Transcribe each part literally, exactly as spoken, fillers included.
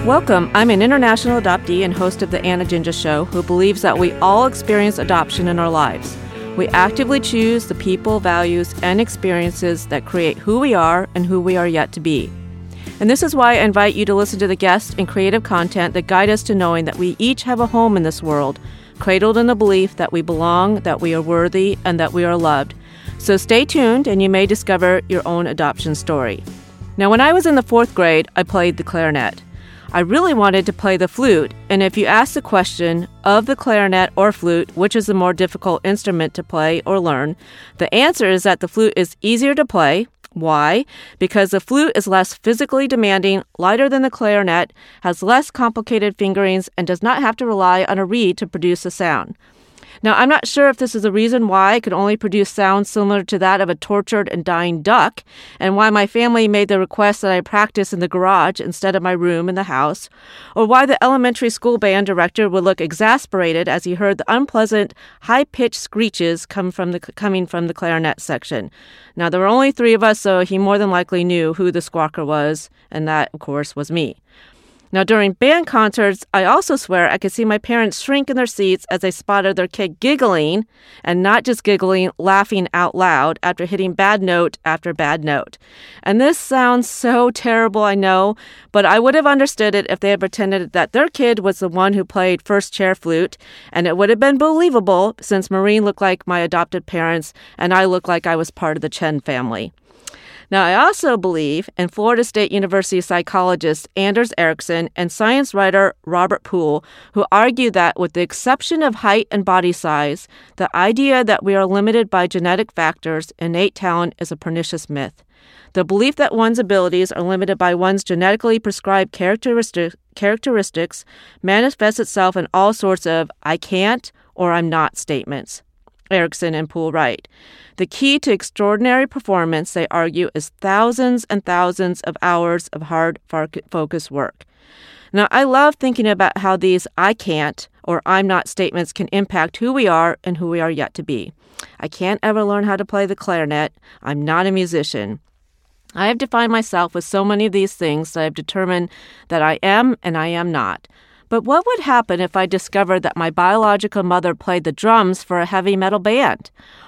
Welcome. I'm an international adoptee and host of the Anna Ginger Show who believes that we all experience adoption in our lives. We actively choose the people, values, and experiences that create who we are and who we are yet to be. And this is why I invite you to listen to the guests and creative content that guide us to knowing that we each have a home in this world, cradled in the belief that we belong, that we are worthy, and that we are loved. So stay tuned and you may discover your own adoption story. Now, when I was in the fourth grade, I played the clarinet. I really wanted to play the flute, and if you ask the question of the clarinet or flute, which is the more difficult instrument to play or learn, the answer is that the flute is easier to play. Why? Because the flute is less physically demanding, lighter than the clarinet, has less complicated fingerings, and does not have to rely on a reed to produce a sound. Now, I'm not sure if this is the reason why I could only produce sounds similar to that of a tortured and dying duck, and why my family made the request that I practice in the garage instead of my room in the house, or why the elementary school band director would look exasperated as he heard the unpleasant, high-pitched screeches come from the, coming from the clarinet section. Now, there were only three of us, so he more than likely knew who the squawker was, and that, of course, was me. Now, during band concerts, I also swear I could see my parents shrink in their seats as they spotted their kid giggling, and not just giggling, laughing out loud after hitting bad note after bad note. And this sounds so terrible, I know, but I would have understood it if they had pretended that their kid was the one who played first chair flute, and it would have been believable since Maureen looked like my adopted parents, and I looked like I was part of the Chen family. Now, I also believe in Florida State University psychologist Anders Ericsson and science writer Robert Poole, who argue that with the exception of height and body size, the idea that we are limited by genetic factors, innate talent, is a pernicious myth. The belief that one's abilities are limited by one's genetically prescribed characteristic, characteristics manifests itself in all sorts of I can't or I'm not statements. Ericsson and Poole write. The key to extraordinary performance, they argue, is thousands and thousands of hours of hard focus work. Now, I love thinking about how these I can't or I'm not statements can impact who we are and who we are yet to be. I can't ever learn how to play the clarinet. I'm not a musician. I have defined myself with so many of these things that I've determined that I am and I am not. But what would happen if I discovered that my biological mother played the drums for a heavy metal band?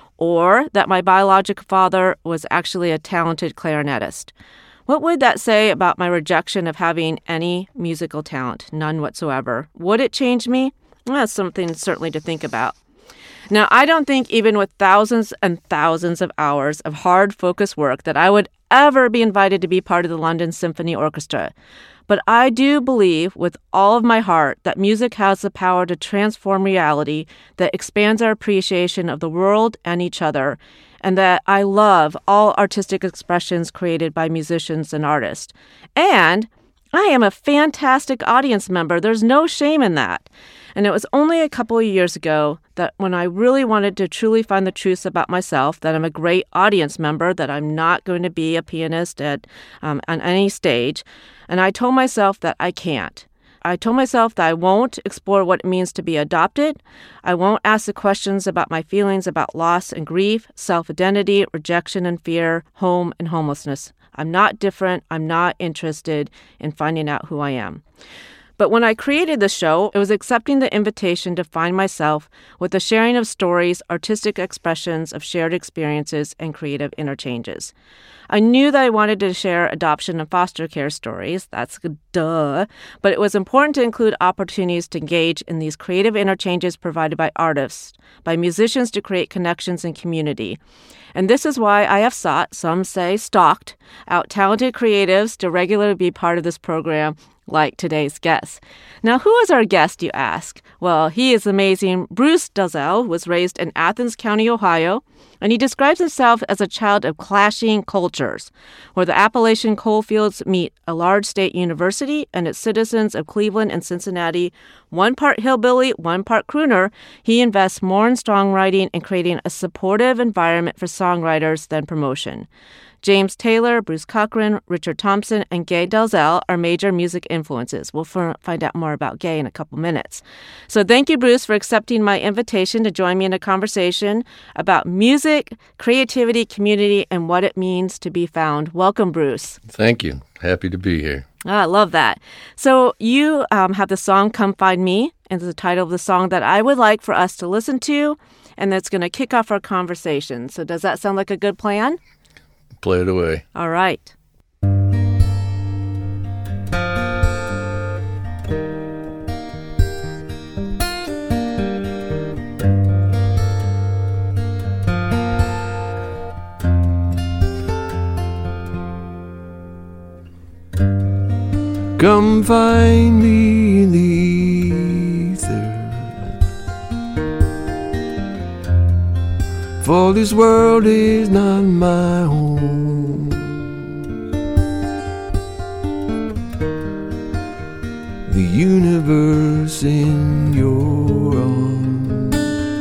Or that my biological father was actually a talented clarinetist? What would that say about my rejection of having any musical talent? None whatsoever. Would it change me? Well, that's something certainly to think about. Now, I don't think even with thousands and thousands of hours of hard focus work that I would ever be invited to be part of the London Symphony Orchestra. But I do believe with all of my heart that music has the power to transform reality, that expands our appreciation of the world and each other, and that I love all artistic expressions created by musicians and artists. And I am a fantastic audience member. There's no shame in that. And it was only a couple of years ago that when I really wanted to truly find the truth about myself, that I'm a great audience member, that I'm not going to be a pianist at um, on any stage, and I told myself that I can't. I told myself that I won't explore what it means to be adopted. I won't ask the questions about my feelings about loss and grief, self-identity, rejection and fear, home and homelessness. I'm not different. I'm not interested in finding out who I am. But when I created the show, it was accepting the invitation to find myself with the sharing of stories, artistic expressions of shared experiences, and creative interchanges. I knew that I wanted to share adoption and foster care stories. That's duh. But it was important to include opportunities to engage in these creative interchanges provided by artists, by musicians to create connections and community. And this is why I have sought, some say stalked, out talented creatives to regularly be part of this program, like today's guest. Now, who is our guest, you ask? Well, he is amazing. Bruce Dalzell was raised in Athens County, Ohio, and he describes himself as a child of clashing cultures, where the Appalachian coalfields meet a large state university and its citizens of Cleveland and Cincinnati. One part hillbilly, one part crooner, he invests more in songwriting and creating a supportive environment for songwriters than promotion. James Taylor, Bruce Cochran, Richard Thompson, and Gay Dalzell are major music influences. We'll f- find out more about Gay in a couple minutes. So thank you, Bruce, for accepting my invitation to join me in a conversation about music, creativity, community, and what it means to be found. Welcome, Bruce. Thank you. Happy to be here. Ah, I love that. So you um, have the song Come Find Me, and it's the title of the song that I would like for us to listen to, and that's going to kick off our conversation. So does that sound like a good plan? Play it away. All right. Come find me in the ether, for this world is not my home. The universe in your arms,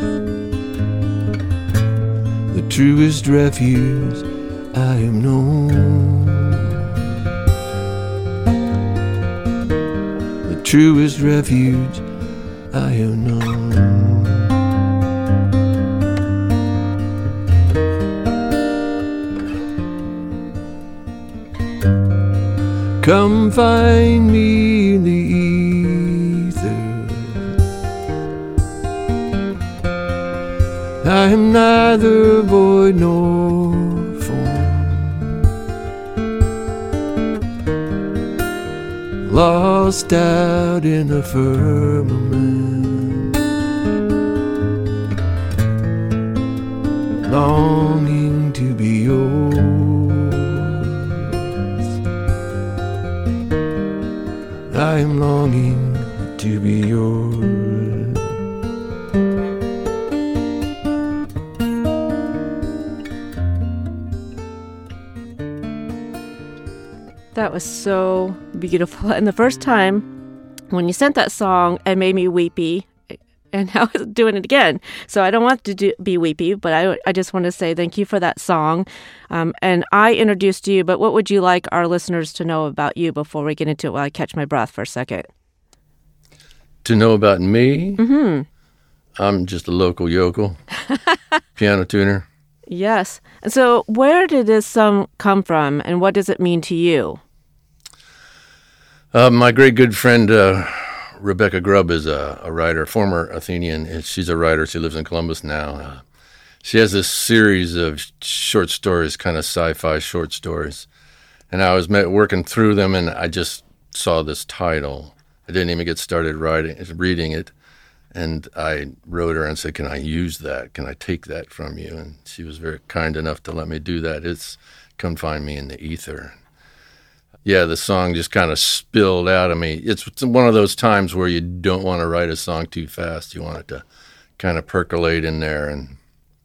the truest refuge I have known. Truest refuge I have known. Come find me in the ether. I am neither void nor lost out in a firmament, longing to be yours. I am longing to be yours. That was so beautiful. And the first time when you sent that song, it made me weepy. And I was doing it again. So I don't want to do, be weepy, but I, I just want to say thank you for that song. Um, and I introduced you, but what would you like our listeners to know about you before we get into it while I catch my breath for a second? To know about me? Mm-hmm. I'm just a local yokel, piano tuner. Yes. And so where did this song come from, and what does it mean to you? Uh, my great good friend uh, Rebecca Grubb is a, a writer, former Athenian. She's a writer. She lives in Columbus now. Uh, she has this series of short stories, kind of sci-fi short stories. And I was met, working through them, and I just saw this title. I didn't even get started writing, reading it. And I wrote her and said, can I use that? Can I take that from you? And she was very kind enough to let me do that. It's Come Find Me in the Ether. Yeah, the song just kind of spilled out of me. It's one of those times where you don't want to write a song too fast. You want it to kind of percolate in there. And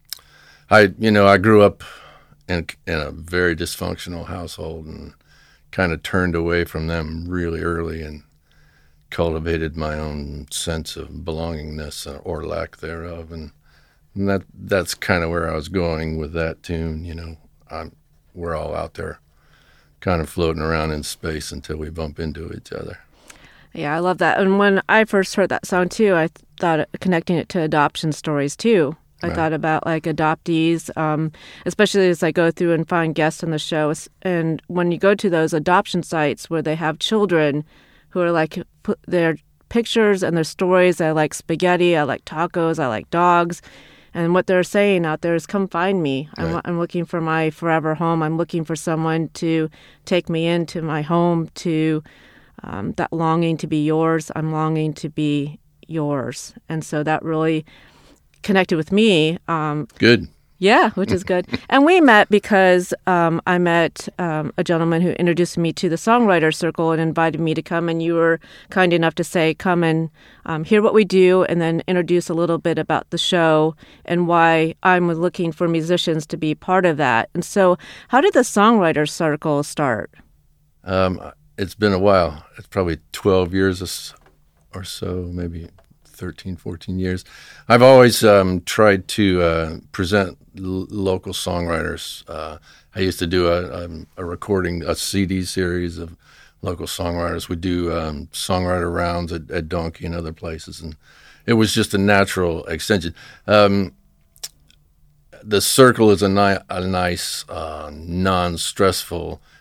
I, you know, I grew up in, in a very dysfunctional household and kind of turned away from them really early and cultivated my own sense of belongingness or lack thereof. And, and that that's kind of where I was going with that tune. You know, I'm, we're all out there kind of floating around in space until we bump into each other. Yeah, I love that. And when I first heard that song, too, I thought connecting it to adoption stories, too. I right. thought about, like, adoptees, um, especially as I go through and find guests on the show. And when you go to those adoption sites where they have children who are, like, put their pictures and their stories, I like spaghetti, I like tacos, I like dogs. And what they're saying out there is, come find me. Right. I'm, I'm looking for my forever home. I'm looking for someone to take me into my home, to um, that longing to be yours. I'm longing to be yours. And so that really connected with me. Um, Good. Yeah, which is good. And we met because um, I met um, a gentleman who introduced me to the Songwriter Circle and invited me to come. And you were kind enough to say, come and um, hear what we do and then introduce a little bit about the show and why I'm looking for musicians to be part of that. And so how did the Songwriter Circle start? Um, it's been a while. It's probably twelve years or so, maybe thirteen, fourteen years. I've always um, tried to uh, present l- local songwriters. Uh, I used to do a, a, a recording, a C D series of local songwriters. We do um, songwriter rounds at, at Donkey and other places, and it was just a natural extension. Um, the circle is a, ni- a nice, uh, non-stressful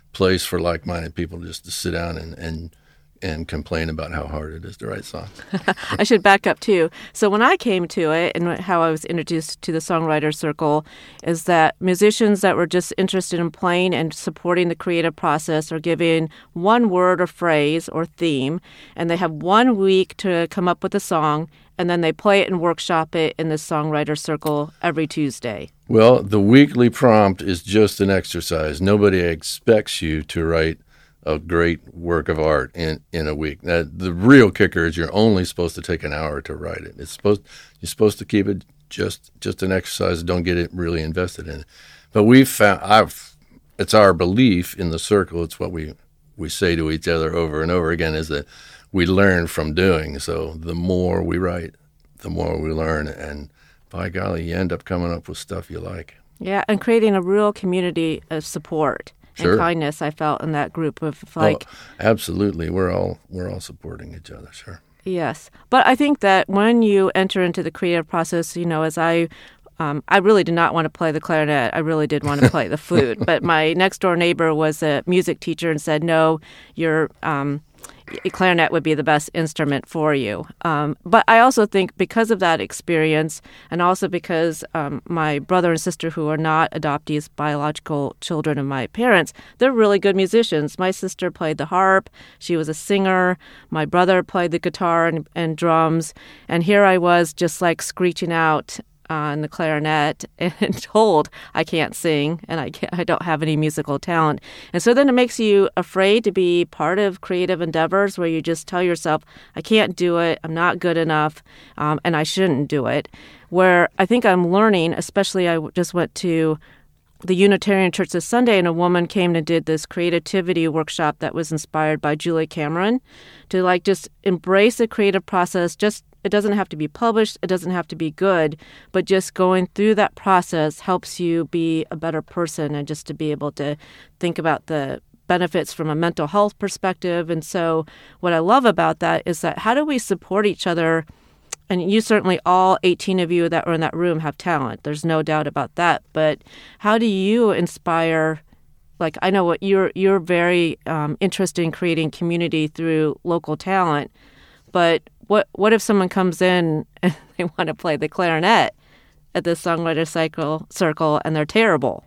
place for like-minded people just to sit down and, and and complain about how hard it is to write songs. I should back up, too. So when I came to it and how I was introduced to the Songwriter Circle is that musicians that were just interested in playing and supporting the creative process are given one word or phrase or theme, and they have one week to come up with a song, and then they play it and workshop it in the Songwriter Circle every Tuesday. Well, the weekly prompt is just an exercise. Nobody expects you to write a great work of art in, in a week. Now, the real kicker is you're only supposed to take an hour to write it. It's supposed you're supposed to keep it just just an exercise. Don't get it really invested in it. But we've found I've it's our belief in the circle. It's what we we say to each other over and over again is that we learn from doing. So the more we write, the more we learn, and by golly, you end up coming up with stuff you like. Yeah, and creating a real community of support. Sure. And kindness I felt in that group of like oh, absolutely we're all we're all supporting each other. Sure. Yes, but I think that when you enter into the creative process, you know, as I um, I really did not want to play the clarinet. I really did want to play the flute, but my next door neighbor was a music teacher and said, no, your um, clarinet would be the best instrument for you. Um, but I also think because of that experience, and also because um, my brother and sister who are not adoptees, biological children of my parents, they're really good musicians. My sister played the harp. She was a singer. My brother played the guitar and, and drums. And here I was just like screeching out on the clarinet and told I can't sing and I can't, I don't have any musical talent. And so then it makes you afraid to be part of creative endeavors where you just tell yourself, I can't do it, I'm not good enough, um, and I shouldn't do it. Where I think I'm learning, especially I just went to the Unitarian Church this Sunday, and a woman came and did this creativity workshop that was inspired by Julia Cameron to like just embrace the creative process. Just it doesn't have to be published, it doesn't have to be good, but just going through that process helps you be a better person and just to be able to think about the benefits from a mental health perspective. And so what I love about that is that how do we support each other? And you certainly, all eighteen of you that were in that room have talent. There's no doubt about that. But how do you inspire, like I know what you're you're very um, interested in creating community through local talent, but what what if someone comes in and they want to play the clarinet at the Songwriter Cycle Circle and they're terrible?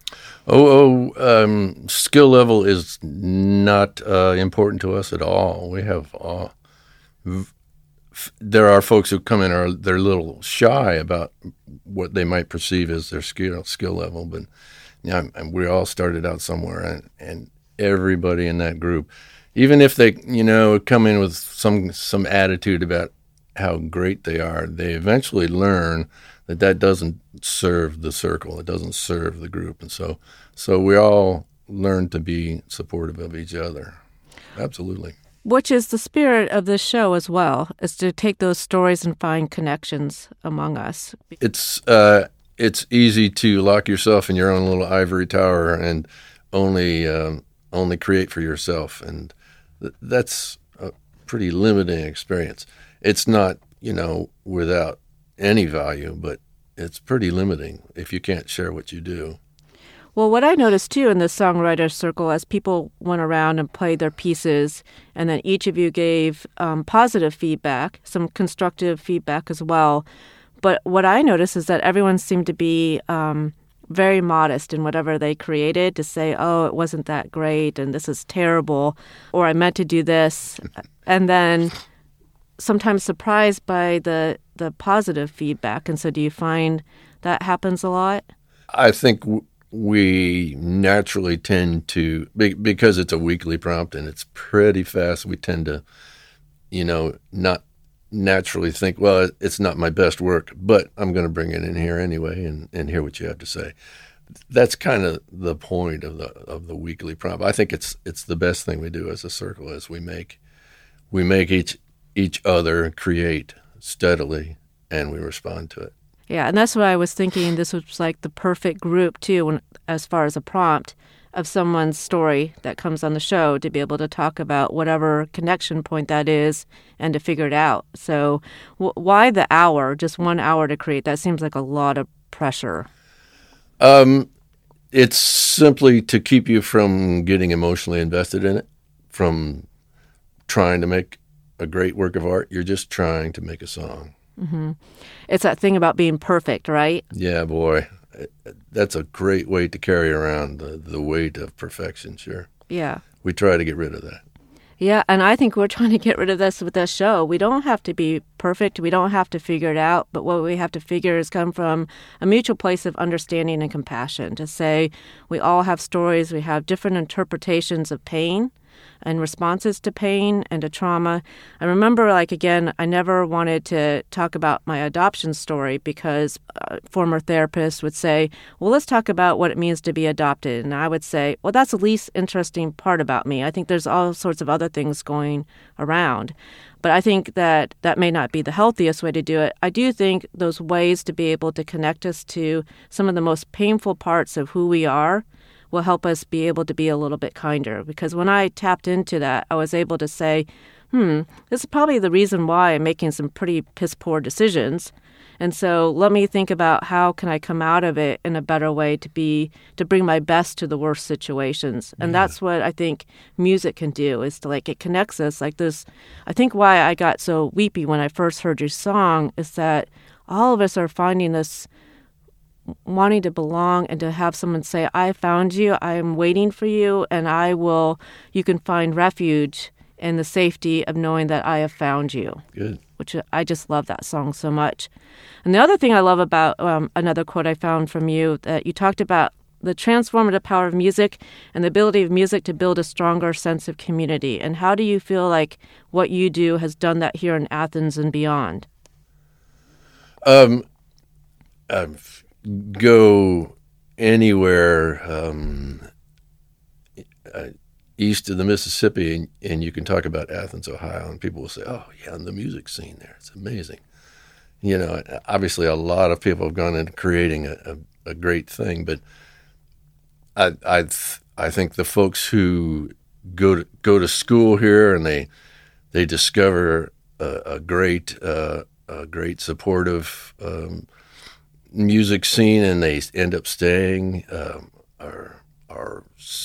Oh, oh um, skill level is not uh, important to us at all. We have uh, v- there are folks who come in are they're a little shy about what they might perceive as their skill skill level, but yeah, and we all started out somewhere, and, and everybody in that group, even if they you know come in with some some attitude about how great they are, they eventually learn that that doesn't serve the circle, it doesn't serve the group, and so so we all learn to be supportive of each other. Absolutely. Which is the spirit of this show as well, is to take those stories and find connections among us. It's uh, it's easy to lock yourself in your own little ivory tower and only um, only create for yourself, and th- that's a pretty limiting experience. It's not, you know, without any value, but it's pretty limiting if you can't share what you do. Well, what I noticed, too, in the Songwriter Circle, as people went around and played their pieces, and then each of you gave um, positive feedback, some constructive feedback as well. But what I noticed is that everyone seemed to be um, very modest in whatever they created, to say, oh, it wasn't that great, and this is terrible, or I meant to do this. And then sometimes surprised by the, the positive feedback. And so do you find that happens a lot? I think... W- We naturally tend to, because it's a weekly prompt and it's pretty fast, we tend to, you know, not naturally think, well, it's not my best work, but I'm going to bring it in here anyway and, and hear what you have to say. That's kind of the point of the of the weekly prompt. I think it's it's the best thing we do as a circle is we make we make each each other create steadily and we respond to it. Yeah, and that's what I was thinking. This was like the perfect group, too, when, as far as a prompt of someone's story that comes on the show to be able to talk about whatever connection point that is and to figure it out. So w- why the hour, just one hour to create? That seems like a lot of pressure. Um, It's simply to keep you from getting emotionally invested in it, from trying to make a great work of art. You're just trying to make a song. Mm-hmm. It's that thing about being perfect, right? Yeah, boy. That's a great weight to carry around, the, the weight of perfection, sure. Yeah. We try to get rid of that. Yeah, and I think we're trying to get rid of this with this show. We don't have to be perfect. We don't have to figure it out. But what we have to figure is come from a mutual place of understanding and compassion, to say we all have stories. We have different interpretations of pain and responses to pain and to trauma. I remember, like, again, I never wanted to talk about my adoption story because uh, former therapists would say, well, let's talk about what it means to be adopted. And I would say, well, that's the least interesting part about me. I think there's all sorts of other things going around. But I think that that may not be the healthiest way to do it. I do think those ways to be able to connect us to some of the most painful parts of who we are will help us be able to be a little bit kinder. Because when I tapped into that, I was able to say, hmm, this is probably the reason why I'm making some pretty piss-poor decisions. And so let me think about how can I come out of it in a better way to be to bring my best to the worst situations. And yeah. That's what I think music can do, is to, like, it connects us like this. I think why I got so weepy when I first heard your song is that all of us are finding this wanting to belong and to have someone say, I found you, I am waiting for you, and I will, you can find refuge in the safety of knowing that I have found you. Good. Which I just love that song so much. And the other thing I love about um, another quote I found from you, that you talked about the transformative power of music and the ability of music to build a stronger sense of community. And how do you feel like what you do has done that here in Athens and beyond? Um, I've go anywhere um, uh, east of the Mississippi, and, and you can talk about Athens, Ohio, and people will say, oh, yeah, and the music scene there, it's amazing. You know, obviously a lot of people have gone into creating a, a, a great thing, but I I, th- I think the folks who go to, go to school here and they they discover a, a great uh, a great supportive um, music scene, and they end up staying, um, are are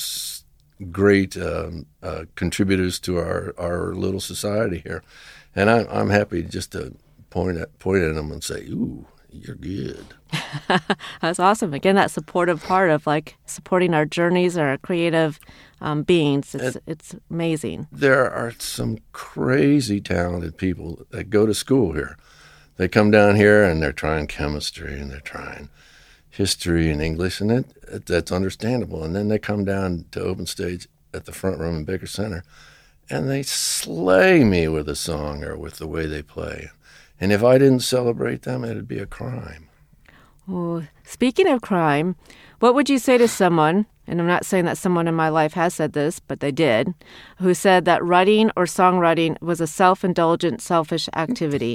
great um, uh, contributors to our, our little society here, and I, I'm happy just to point at point at them and say, "Ooh, you're good." That's awesome. Again, that supportive part of, like, supporting our journeys, our creative um, beings. It's and it's amazing. There are some crazy talented people that go to school here. They come down here and they're trying chemistry and they're trying history and English, and it, it, that's understandable. And then they come down to open stage at the front room in Baker Center, and they slay me with a song or with the way they play. And if I didn't celebrate them, it'd be a crime. Oh, speaking of crime, what would you say to someone, and I'm not saying that someone in my life has said this, but they did, who said that writing or songwriting was a self-indulgent, selfish activity?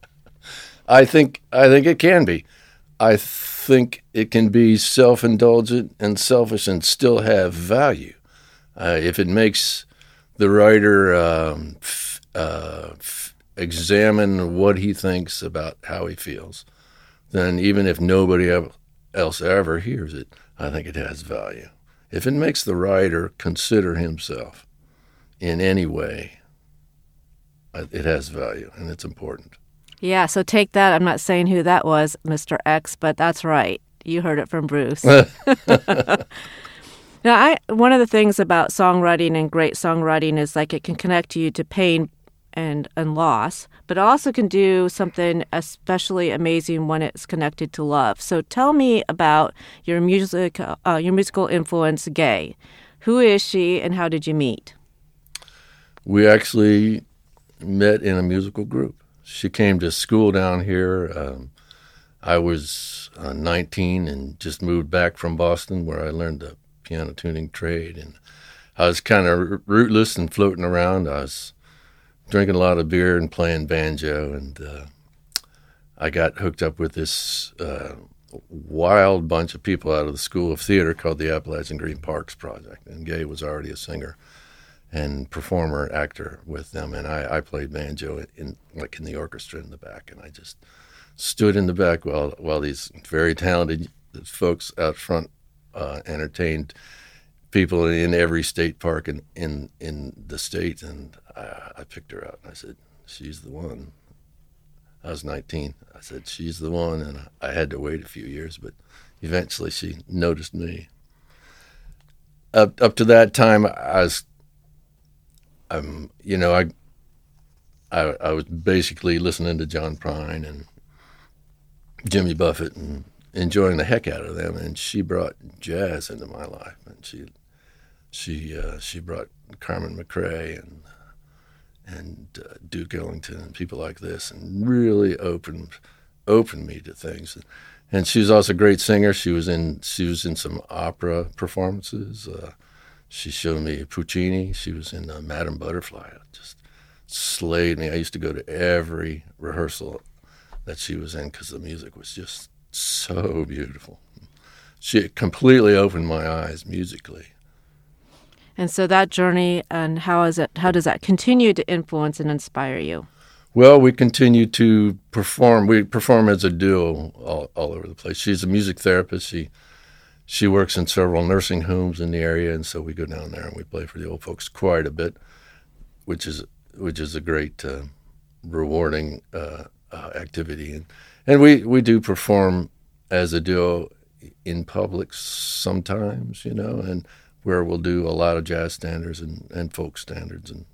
I think I think it can be. I think it can be self-indulgent and selfish and still have value. Uh, if it makes the writer um, f- uh, f- examine what he thinks about how he feels, then even if nobody else ever hears it, I think it has value. If it makes the writer consider himself in any way, it has value, and it's important. Yeah, so take that. I'm not saying who that was, Mister X, but that's right. You heard it from Bruce. Now, I one of the things about songwriting and great songwriting is, like, it can connect you to pain and, and loss, but it also can do something especially amazing when it's connected to love. So tell me about your music, uh, your musical influence, Gay. Who is she, and how did you meet? We actually met in a musical group. She came to school down here. Um, I was uh, nineteen and just moved back from Boston, where I learned the piano tuning trade. And I was kind of rootless and floating around. I was drinking a lot of beer and playing banjo, and uh, I got hooked up with this uh, wild bunch of people out of the School of Theater called the Appalachian Green Parks Project. And Gay was already a singer and performer, actor with them, and I, I played banjo in like in the orchestra in the back, and I just stood in the back while while these very talented folks out front uh, entertained people in every state park in, in, in the state. And I, I picked her out and I said, she's the one. I was nineteen. I said, she's the one. And I had to wait a few years, but eventually she noticed me. Up up to that time, I was, um, you know, I, I, I was basically listening to John Prine and Jimmy Buffett and enjoying the heck out of them. And she brought jazz into my life, and she, she, uh, she brought Carmen McRae and and uh, Duke Ellington and people like this, and really opened opened me to things. And she was also a great singer. She was in she was in some opera performances. Uh, she showed me Puccini. She was in uh, Madame Butterfly. It just slayed me. I used to go to every rehearsal that she was in because the music was just so beautiful. She completely opened my eyes musically. And so that journey, and how is it? How does that continue to influence and inspire you? Well, we continue to perform. We perform as a duo all, all over the place. She's a music therapist. She she works in several nursing homes in the area, and so we go down there and we play for the old folks quite a bit, which is which is a great, uh, rewarding uh, uh, activity. And and we, we do perform as a duo in public sometimes, you know, and where we'll do a lot of jazz standards and, and folk standards and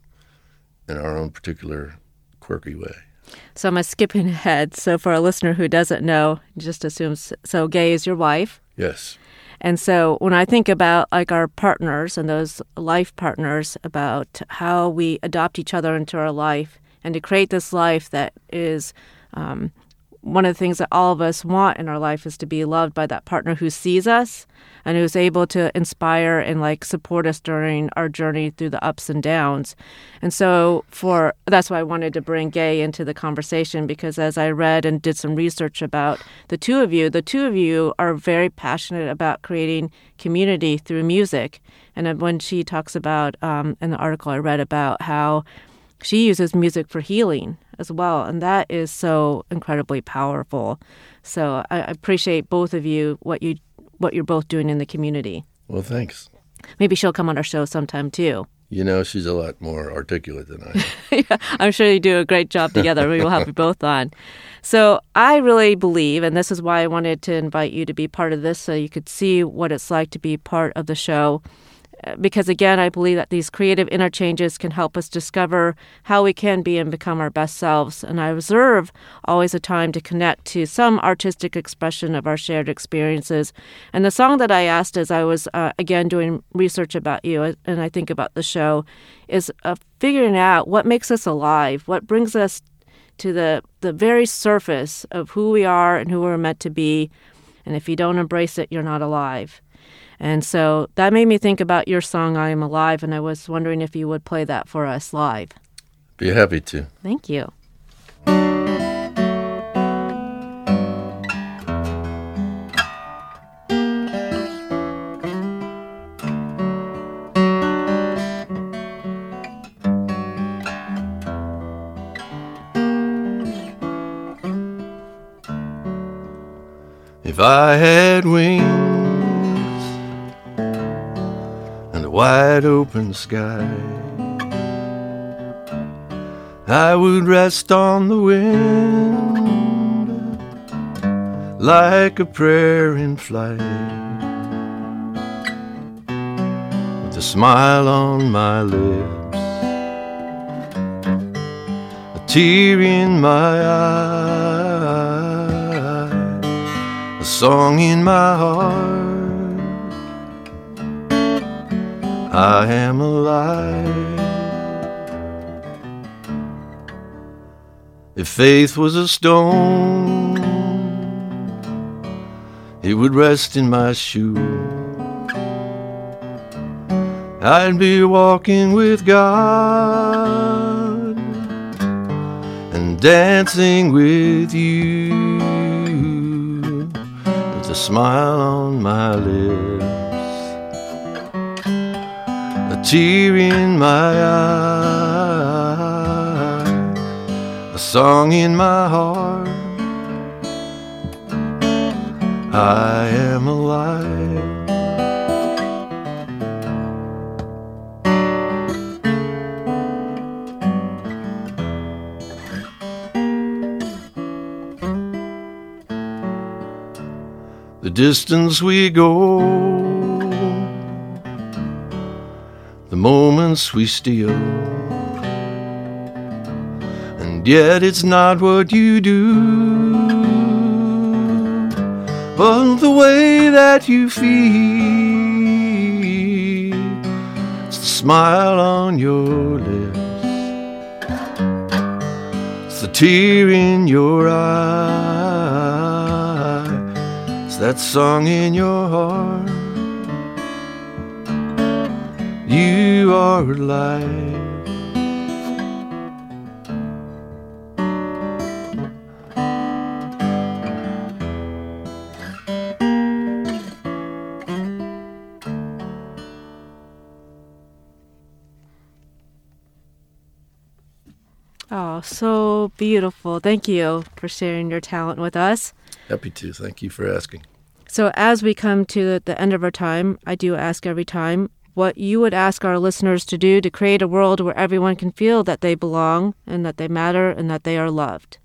in our own particular quirky way. So I'm skipping ahead. So for a listener who doesn't know, just assumes, so Gay is your wife? Yes. And so when I think about like our partners and those life partners, about how we adopt each other into our life and to create this life that is um, one of the things that all of us want in our life is to be loved by that partner who sees us and who's able to inspire and like support us during our journey through the ups and downs. And so for that's why I wanted to bring Gay into the conversation, because as I read and did some research about the two of you, the two of you are very passionate about creating community through music. And when she talks about, um, in the article I read about how she uses music for healing as well, and that is so incredibly powerful. So I appreciate both of you, what you what you're both doing in the community. Well, thanks. Maybe she'll come on our show sometime too. You know, she's a lot more articulate than I am. Yeah, I'm sure you do a great job together. We will have you both on. So I really believe, and this is why I wanted to invite you to be part of this, so you could see what it's like to be part of the show. Because again, I believe that these creative interchanges can help us discover how we can be and become our best selves. And I reserve always a time to connect to some artistic expression of our shared experiences. And the song that I asked as I was, uh, again, doing research about you, and I think about the show, is uh, figuring out what makes us alive, what brings us to the, the very surface of who we are and who we're meant to be. And if you don't embrace it, you're not alive. And so that made me think about your song, I Am Alive, and I was wondering if you would play that for us live. Be happy to. Thank you. If I had wings and a wide open sky, I would rest on the wind like a prayer in flight, with a smile on my lips, a tear in my eye, a song in my heart. I am alive. If faith was a stone, it would rest in my shoe. I'd be walking with God and dancing with you, with a smile on my lips, a tear in my eye, a song in my heart. I am alive. distance we go, the moments we steal, and yet it's not what you do, but the way that you feel. It's the smile on your lips, it's the tear in your eye, it's that song in your heart. You are alive. Oh, so beautiful. Thank you for sharing your talent with us. Happy to. Thank you for asking. So as we come to the end of our time, I do ask every time what you would ask our listeners to do to create a world where everyone can feel that they belong and that they matter and that they are loved.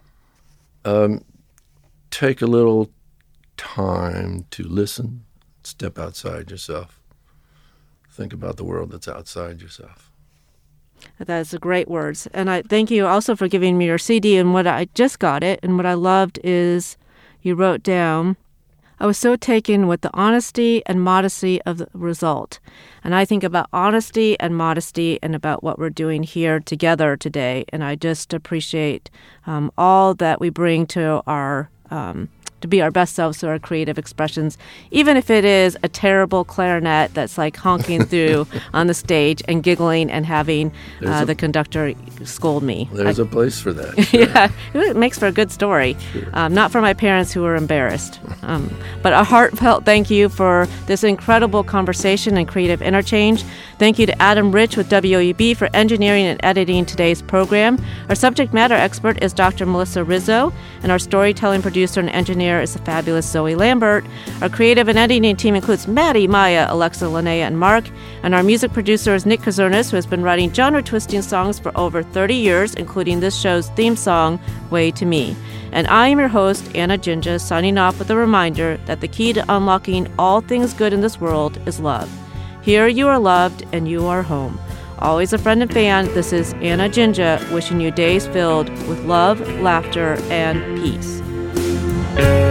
Um, take a little time to listen, step outside yourself, think about the world that's outside yourself. That's a great words. And I thank you also for giving me your C D. And what I just got it, and what I loved is you wrote down, I was so taken with the honesty and modesty of the result. And I think about honesty and modesty and about what we're doing here together today. And I just appreciate um, all that we bring to our um to be our best selves through our creative expressions, even if it is a terrible clarinet that's like honking through on the stage and giggling and having uh, a, the conductor scold me. There's I, a place for that. Sure. Yeah, it makes for a good story. Sure. Um, not for my parents who were embarrassed. Um, but a heartfelt thank you for this incredible conversation and creative interchange. Thank you to Adam Rich with W O U B for engineering and editing today's program. Our subject matter expert is Doctor Melissa Rizzo, and our storytelling producer and engineer is the fabulous Zoe Lambert. Our creative and editing team includes Maddie, Maya, Alexa, Linnea, and Mark. And our music producer is Nick Kazernis, who has been writing genre-twisting songs for over thirty years, including this show's theme song, Way to Me. And I am your host, Anna Jinja, signing off with a reminder that the key to unlocking all things good in this world is love. Here you are loved and you are home. Always a friend and fan, this is Anna Jinja wishing you days filled with love, laughter, and peace.